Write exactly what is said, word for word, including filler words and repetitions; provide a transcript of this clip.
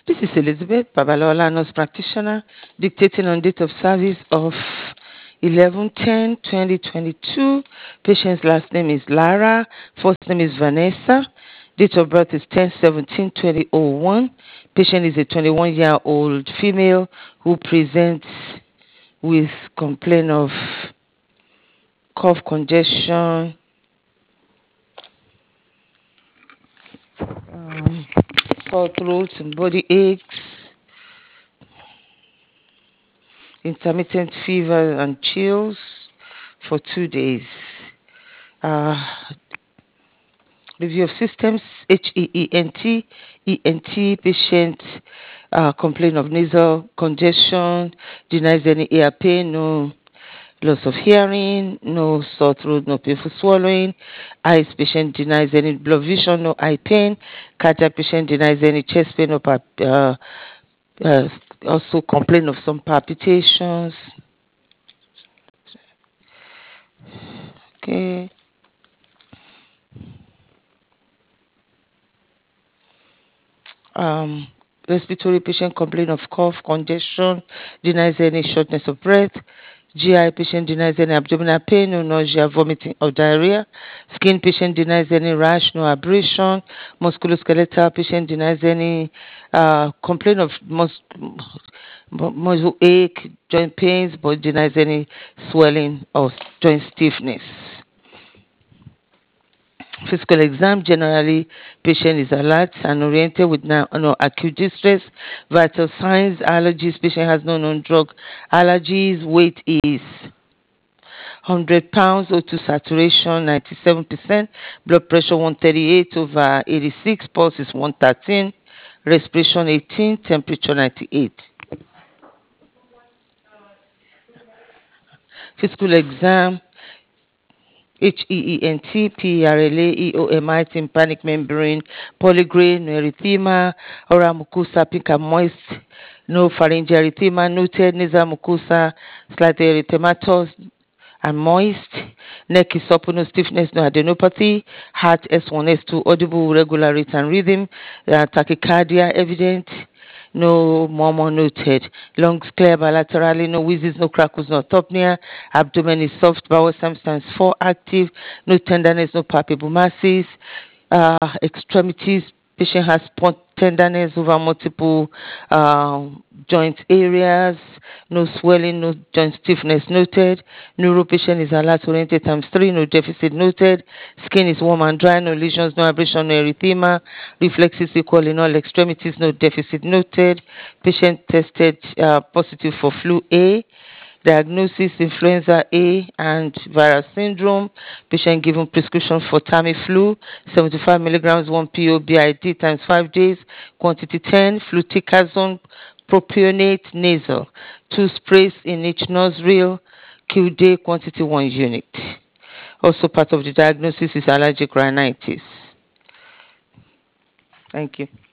This is Elizabeth Babalola, nurse practitioner, dictating on date of service of eleven ten twenty twenty-two. Patient's last name is Lara, first name is Vanessa. Date of birth is ten seventeen twenty oh one. Patient is a twenty-one-year-old female who presents with complaint of cough, congestion, um, sore throat and body aches, intermittent fever and chills for two days. Uh, review of systems, H E E N T, E N T patient uh, complaint of nasal congestion, denies any ear pain, no loss of hearing, no sore throat, no painful swallowing. Eyes patient denies any blood vision, no eye pain. Cardiac patient denies any chest pain or uh, uh, also complain of some palpitations. Okay. Um, respiratory patient complain of cough, congestion, denies any shortness of breath. G I patient denies any abdominal pain, no nausea, vomiting, or diarrhea. Skin patient denies any rash, no abrasion. Musculoskeletal patient denies any uh, complaint of mus- muscle ache, joint pains, but denies any swelling or joint stiffness. Physical exam, generally, patient is alert and oriented with no, no acute distress. Vital signs, allergies, patient has no known drug allergies. Weight is one hundred pounds, O two saturation ninety-seven percent, blood pressure one thirty-eight over eighty-six, pulse is one thirteen, respiration eighteen, temperature ninety-eight. Physical exam, H E E N T, P R L A, E O M I, tympanic membrane, polygrade, no erythema, oral mucosa, pink and moist, no pharyngeal erythema, noted, nasal mucosa, slight erythematous and moist, neck is supple, no stiffness, no adenopathy, heart S one, S two, audible, regular rate and rhythm, uh, tachycardia evident, no murmur noted. Lungs clear bilaterally, no wheezes, no crackles, no apnea. Abdomen is soft, bowel substance four active, no tenderness, no palpable masses. Uh, extremities, patient has spot tenderness over multiple uh, joint areas, no swelling, no joint stiffness noted. Neuro patient is alert oriented times three, no deficit noted. Skin is warm and dry, no lesions, no abrasion, no erythema. Reflexes equal in all extremities, no deficit noted. Patient tested uh, positive for flu A. Diagnosis, influenza A and viral syndrome. Patient given prescription for Tamiflu, seventy-five milligrams, one P O B I D times five days, quantity ten, fluticasone, propionate nasal, two sprays in each nostril, Q day, quantity one unit. Also part of the diagnosis is allergic rhinitis. Thank you.